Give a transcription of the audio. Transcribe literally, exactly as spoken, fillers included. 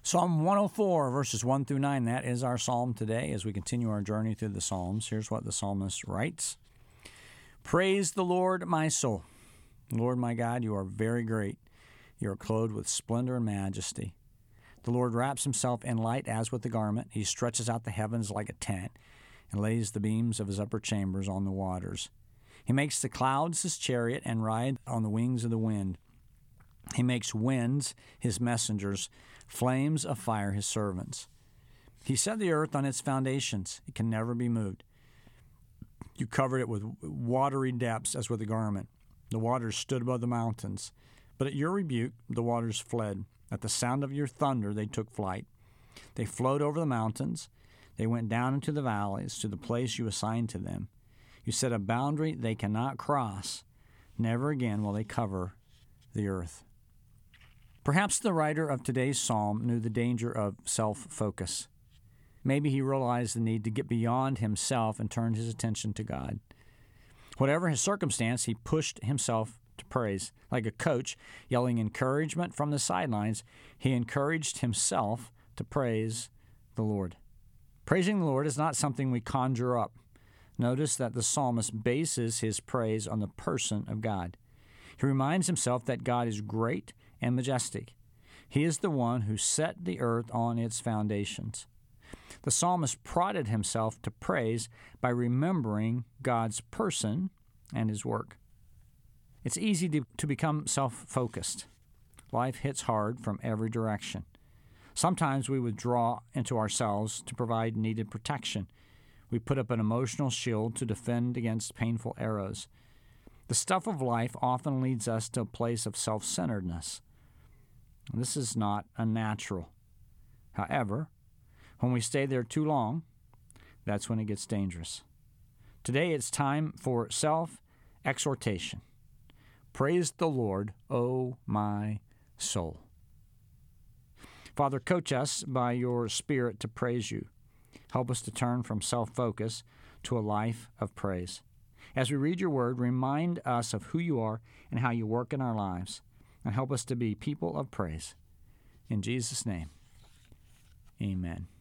Psalm one oh four, verses one through nine, that is our psalm today as we continue our journey through the Psalms. Here's what the psalmist writes. Praise the Lord, my soul. Lord, my God, you are very great. You are clothed with splendor and majesty. The Lord wraps himself in light as with a garment. He stretches out the heavens like a tent and lays the beams of his upper chambers on the waters. He makes the clouds his chariot and rides on the wings of the wind. He makes winds his messengers, flames of fire his servants. He set the earth on its foundations. It can never be moved. You covered it with watery depths as with a garment. The waters stood above the mountains. But at your rebuke, the waters fled. At the sound of your thunder, they took flight. They flowed over the mountains. They went down into the valleys, to the place you assigned to them. You set a boundary they cannot cross. Never again will they cover the earth. Perhaps the writer of today's psalm knew the danger of self-focus. Maybe he realized the need to get beyond himself and turn his attention to God. Whatever his circumstance, he pushed himself to praise. Like a coach yelling encouragement from the sidelines, he encouraged himself to praise the Lord. Praising the Lord is not something we conjure up. Notice that the psalmist bases his praise on the person of God. He reminds himself that God is great and majestic. He is the one who set the earth on its foundations. The psalmist prodded himself to praise by remembering God's person and his work. It's easy to, to become self-focused. Life hits hard from every direction. Sometimes we withdraw into ourselves to provide needed protection. We put up an emotional shield to defend against painful arrows. The stuff of life often leads us to a place of self-centeredness. This is not unnatural. However, when we stay there too long, that's when it gets dangerous. Today it's time for self-exhortation. Praise the Lord, O my soul. Father, coach us by your Spirit to praise you. Help us to turn from self-focus to a life of praise. As we read your word, remind us of who you are and how you work in our lives, and help us to be people of praise. In Jesus' name, amen.